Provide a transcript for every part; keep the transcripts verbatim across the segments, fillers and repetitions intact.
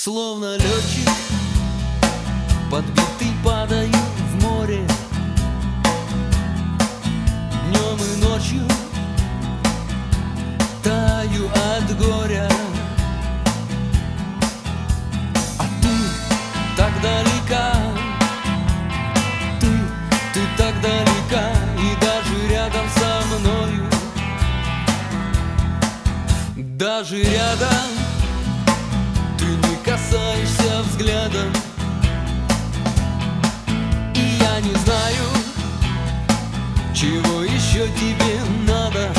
Словно летчик, подбитый, падаю в море. Днем и ночью таю от горя. А ты так далека, ты, ты так далека, и даже рядом со мною, даже рядом ты не касаешься взглядом. И я не знаю, чего еще тебе надо,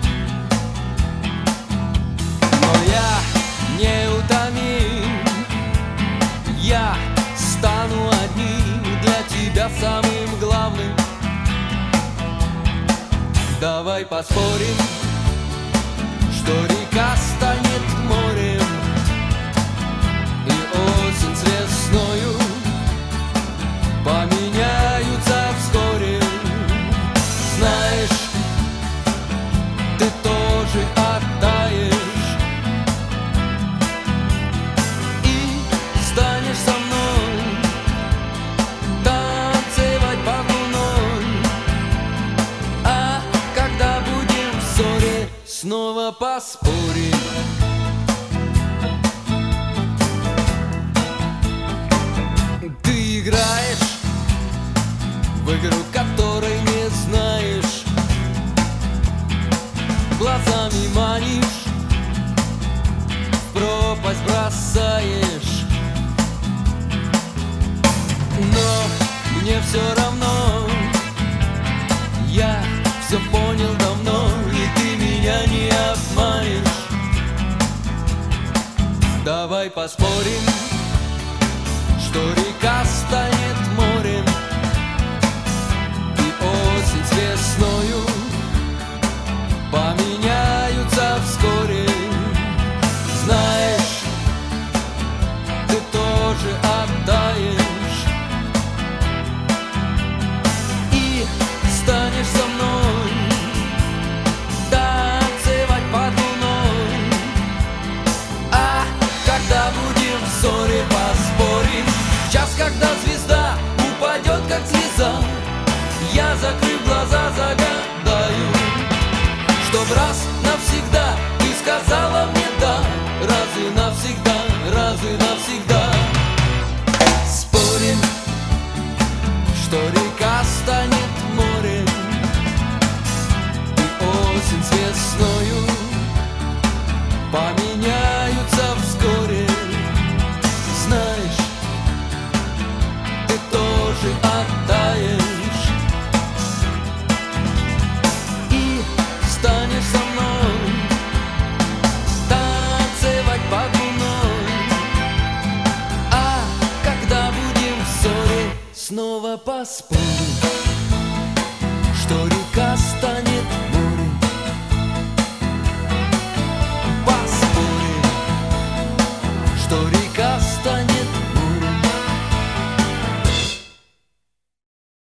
но я неутомим. Я стану одним для тебя самым главным. Давай поспорим, что река станет морем, и осень с весною поменяются вскоре. Знаешь, ты тоже оттаешь и станешь со мной танцевать под луной. А когда будем в ссоре, снова поспорим. Ты играешь в игру, которой не знаешь, глазами манишь, в пропасть бросаешь. Но мне все равно, я все понял давно, и ты меня не обманешь. Давай поспорим, что река станет морем, и осень с весною поменяются вскоре. Знаешь, ты тоже оттаешь и станешь со мной танцевать под луной. А когда будем в ссоре, поспорим. Час, когда звезда упадет, как слеза, я, закрыв глаза, загадаю, чтоб раз навсегда ты сказала мне да. Раз и навсегда, раз и навсегда. Спорим, что река станет морем, и осень с весною поменяются вскоре. Знаешь, ты тоже оттаешь и станешь со мной танцевать под луной. А когда будем в ссоре, снова поспорим, что река станет